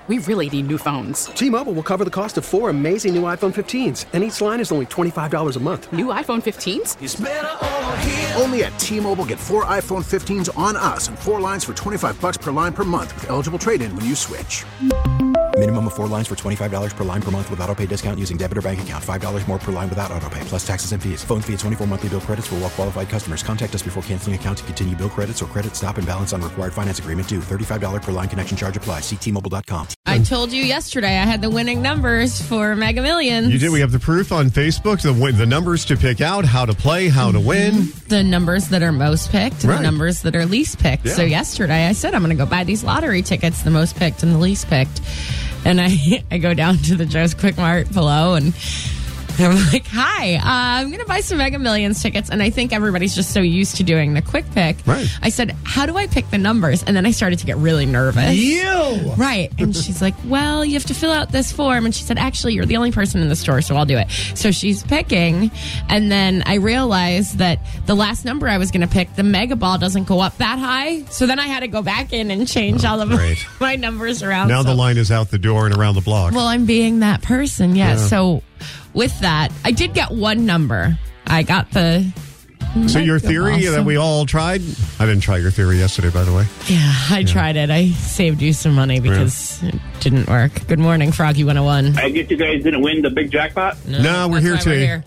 We really need new phones. T-Mobile will cover the cost of 4 amazing new iPhone 15s, and each line is only $25 a month. New iPhone 15s? It's better over here. Only at T-Mobile, get 4 iPhone 15s on us and 4 lines for $25 per line per month with eligible trade-in when you switch. Minimum of 4 lines for $25 per line per month with autopay discount using debit or bank account. $5 more per line without autopay, plus taxes and fees. Phone fee at 24 monthly bill credits for well-qualified customers. Contact us before canceling account to continue bill credits or credit stop and balance on required finance agreement due. $35 per line connection charge applies. See T-Mobile.com. I told you yesterday I had the winning numbers for Mega Millions. You did. We have the proof on Facebook, the numbers to pick out, how to play, how to win. The numbers that are most picked and the numbers that are least picked. Yeah. So yesterday I said I'm going to go buy these lottery tickets, the most picked and the least picked. And I go down to the Joe's Quick Mart below and I'm like, hi, I'm going to buy some Mega Millions tickets. And I think everybody's just so used to doing the quick pick. Right. I said, how do I pick the numbers? And then I started to get really nervous. You! Right. And she's like, well, you have to fill out this form. And she said, actually, you're the only person in the store, so I'll do it. So she's picking. And then I realized that the last number I was going to pick, the Mega Ball doesn't go up that high. So then I had to go back in and change all of my numbers around. Now the line is out the door and around the block. Well, I'm being that person, yeah. So with that, I did get one number. I got the... So your theory that we all tried? I didn't try your theory yesterday, by the way. Yeah, I tried it. I saved you some money because it didn't work. Good morning, Froggy 101. I guess you guys didn't win the big jackpot? No, we're here today.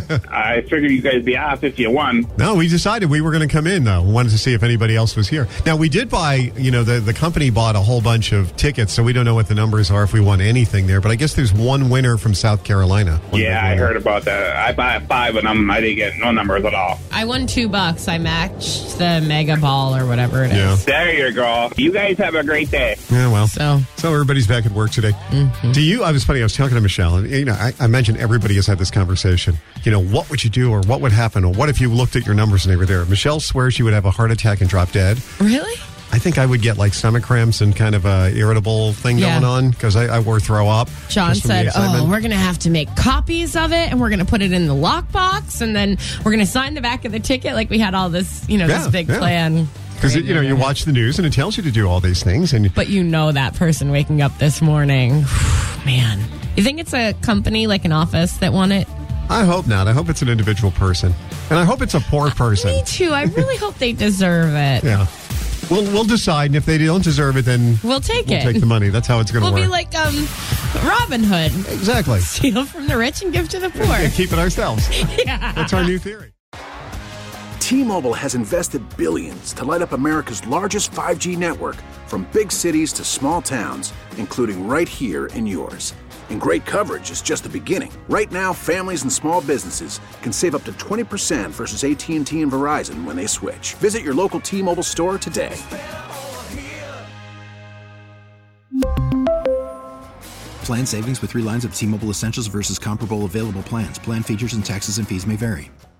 I figured you guys would be off if you won. No, we decided we were going to come in, though. We wanted to see if anybody else was here. Now, we did buy, the company bought a whole bunch of tickets, so we don't know what the numbers are if we won anything there. But I guess there's one winner from South Carolina. Yeah, I heard about that. I bought 5 of them. I didn't get no numbers at all. I won $2. I matched the Mega Ball or whatever it is. There you go. You guys have a great day. Yeah, well. So everybody's back at work today. Mm-hmm. Do you? I was talking to Michelle, and I imagine everybody has had this conversation. What would you do, or what would happen, or what if you looked at your numbers and they were there? Michelle swears she would have a heart attack and drop dead. Really? I think I would get like stomach cramps and kind of a irritable thing going on because I wore throw up. John said, we're going to have to make copies of it and we're going to put it in the lockbox and then we're going to sign the back of the ticket like we had all this, this big plan. Because, you watch the news and it tells you to do all these things. But that person waking up this morning, man. You think it's a company, like an office that won it? I hope not. I hope it's an individual person. And I hope it's a poor person. Me too. I really hope they deserve it. Yeah. We'll decide, and if they don't deserve it, then we'll take the money. That's how it's going to work. We'll be like Robin Hood. Exactly. Steal from the rich and give to the poor. And keep it ourselves. Yeah. That's our new theory. T-Mobile has invested billions to light up America's largest 5G network, from big cities to small towns, including right here in yours. And great coverage is just the beginning. Right now, families and small businesses can save up to 20% versus AT&T and Verizon when they switch. Visit your local T-Mobile store today. Plan savings with 3 lines of T-Mobile Essentials versus comparable available plans. Plan features and taxes and fees may vary.